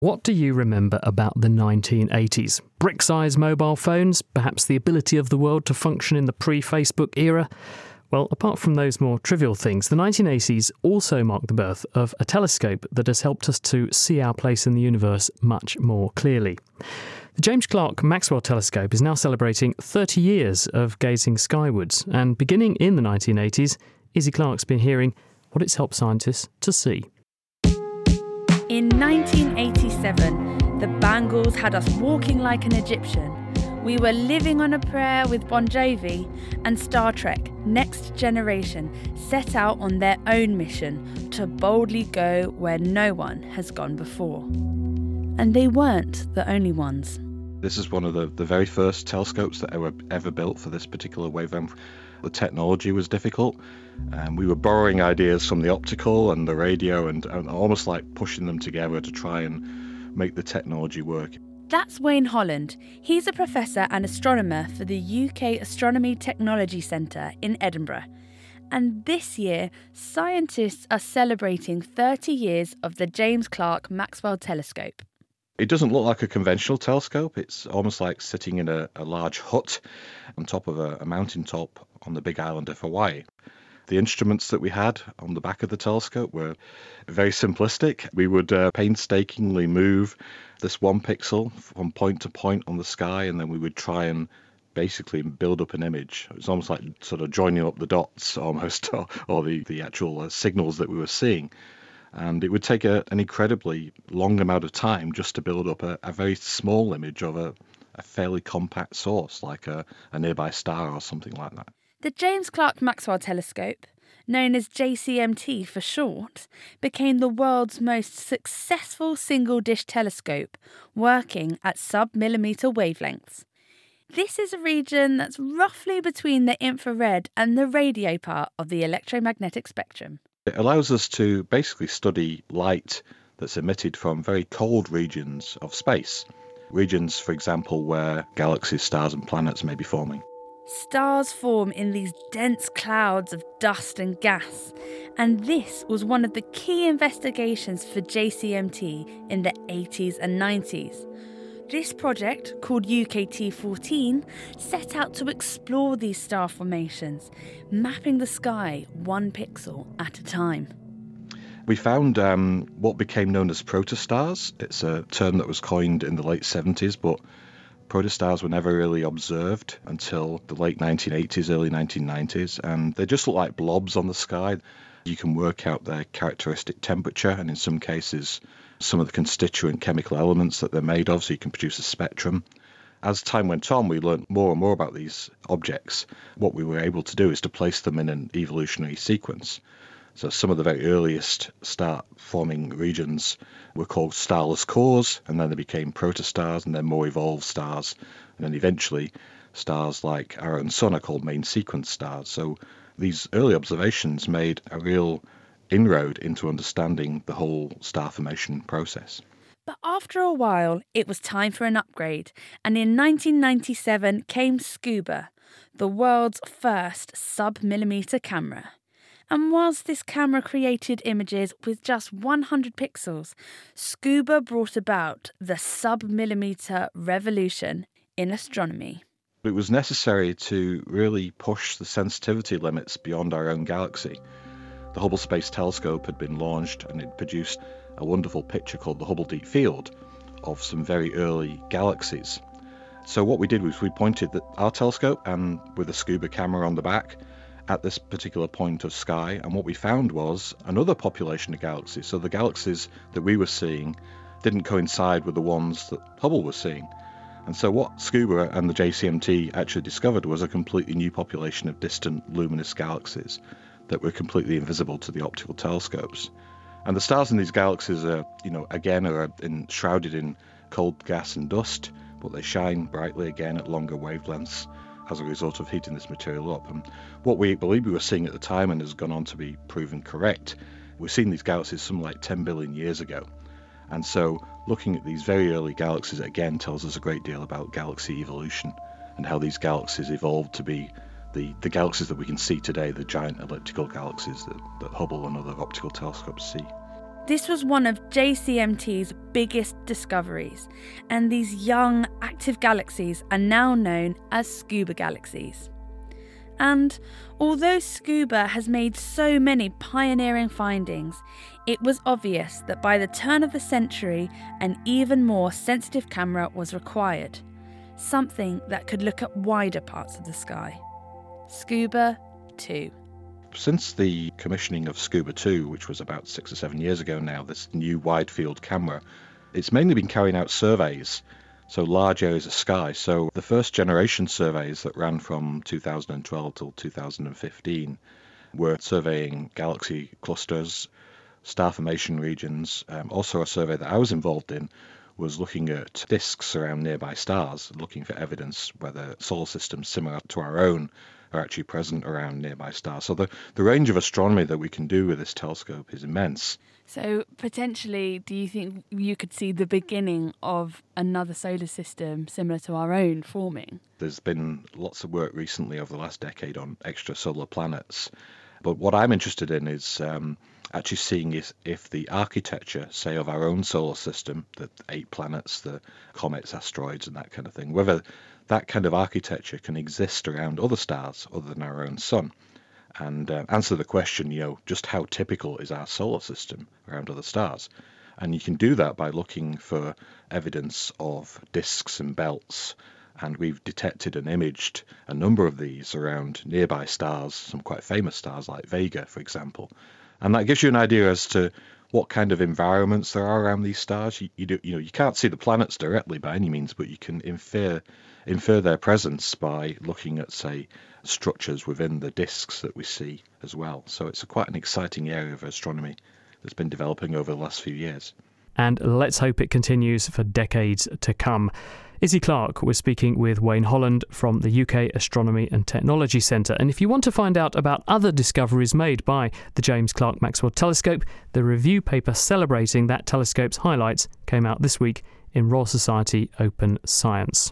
What do you remember about the 1980s? Brick-sized mobile phones? Perhaps the ability of the world to function in the pre-Facebook era? Well, apart from those more trivial things, the 1980s also marked the birth of a telescope that has helped us to see our place in the universe much more clearly. The James Clerk Maxwell Telescope is now celebrating 30 years of gazing skywards, and beginning in the 1980s, Izzy Clark's been hearing what it's helped scientists to see. In 1987, the Bangles had us walking like an Egyptian. We were living on a prayer with Bon Jovi, and Star Trek Next Generation set out on their own mission to boldly go where no one has gone before. And they weren't the only ones. This is one of the very first telescopes that were ever built for this particular wavelength. The technology was difficult, and we were borrowing ideas from the optical and the radio and almost like pushing them together to try and make the technology work. That's Wayne Holland. He's a professor and astronomer for the UK Astronomy Technology Centre in Edinburgh. And this year, scientists are celebrating 30 years of the James Clerk Maxwell Telescope. It doesn't look like a conventional telescope. It's almost like sitting in a large hut on top of a mountaintop on the big island of Hawaii. The instruments that we had on the back of the telescope were very simplistic. We would painstakingly move this 1 pixel from point to point on the sky, and then we would try and basically build up an image. It was almost like sort of joining up the dots almost, or the actual signals that we were seeing. And it would take an incredibly long amount of time just to build up a very small image of a fairly compact source, like a nearby star or something like that. The James Clerk Maxwell Telescope, known as JCMT for short, became the world's most successful single-dish telescope, working at sub-millimetre wavelengths. This is a region that's roughly between the infrared and the radio part of the electromagnetic spectrum. It allows us to basically study light that's emitted from very cold regions of space. Regions, for example, where galaxies, stars and planets may be forming. Stars form in these dense clouds of dust and gas, and this was one of the key investigations for JCMT in the 80s and 90s. This project, called UKT-14, set out to explore these star formations, mapping the sky 1 pixel at a time. We found what became known as protostars. It's a term that was coined in the late 70s, but protostars were never really observed until the late 1980s, early 1990s, and they just look like blobs on the sky. You can work out their characteristic temperature, and in some cases, some of the constituent chemical elements that they're made of, so you can produce a spectrum. As time went on, we learned more and more about these objects. What we were able to do is to place them in an evolutionary sequence. So some of the very earliest star-forming regions were called starless cores, and then they became protostars, and then more evolved stars, and then eventually stars like our own sun are called main sequence stars. So these early observations made a real inroad into understanding the whole star formation process. But after a while, it was time for an upgrade, and in 1997 came Scuba, the world's first sub-millimetre camera. And whilst this camera created images with just 100 pixels, Scuba brought about the sub-millimetre revolution in astronomy. It was necessary to really push the sensitivity limits beyond our own galaxy. The Hubble Space Telescope had been launched, and it produced a wonderful picture called the Hubble Deep Field of some very early galaxies. So what we did was we pointed our telescope and with a Scuba camera on the back at this particular point of sky, and what we found was another population of galaxies. So the galaxies that we were seeing didn't coincide with the ones that Hubble was seeing. And so what Scuba and the JCMT actually discovered was a completely new population of distant luminous galaxies that were completely invisible to the optical telescopes. And the stars in these galaxies are shrouded in cold gas and dust, but they shine brightly again at longer wavelengths as a result of heating this material up. And what we believed we were seeing at the time, and has gone on to be proven correct, we're seeing these galaxies something like 10 billion years ago. And so looking at these very early galaxies again tells us a great deal about galaxy evolution and how these galaxies evolved to be the galaxies that we can see today, the giant elliptical galaxies that Hubble and other optical telescopes see. This was one of JCMT's biggest discoveries, and these young, active galaxies are now known as Scuba galaxies. And although Scuba has made so many pioneering findings, it was obvious that by the turn of the century, an even more sensitive camera was required, something that could look at wider parts of the sky. Scuba 2. Since the commissioning of Scuba 2, which was about 6 or 7 years ago now, this new wide-field camera, it's mainly been carrying out surveys, so large areas of sky. So the first generation surveys that ran from 2012 till 2015 were surveying galaxy clusters, star formation regions. Also a survey that I was involved in was looking at disks around nearby stars, looking for evidence whether solar systems similar to our own are actually present around nearby stars. So the range of astronomy that we can do with this telescope is immense. So potentially, do you think you could see the beginning of another solar system similar to our own forming? There's been lots of work recently over the last decade on extrasolar planets. But what I'm interested in is actually seeing if the architecture, say, of our own solar system, the 8 planets, the comets, asteroids and that kind of thing, whether that kind of architecture can exist around other stars other than our own sun. And answer the question, just how typical is our solar system around other stars? And you can do that by looking for evidence of disks and belts. And we've detected and imaged a number of these around nearby stars, some quite famous stars like Vega, for example. And that gives you an idea as to what kind of environments there are around these stars. You can't see the planets directly by any means, but you can infer their presence by looking at, say, structures within the disks that we see as well. So it's quite an exciting area of astronomy that's been developing over the last few years. And let's hope it continues for decades to come. Izzy Clark was speaking with Wayne Holland from the UK Astronomy and Technology Centre. And if you want to find out about other discoveries made by the James Clerk Maxwell Telescope, the review paper celebrating that telescope's highlights came out this week in Royal Society Open Science.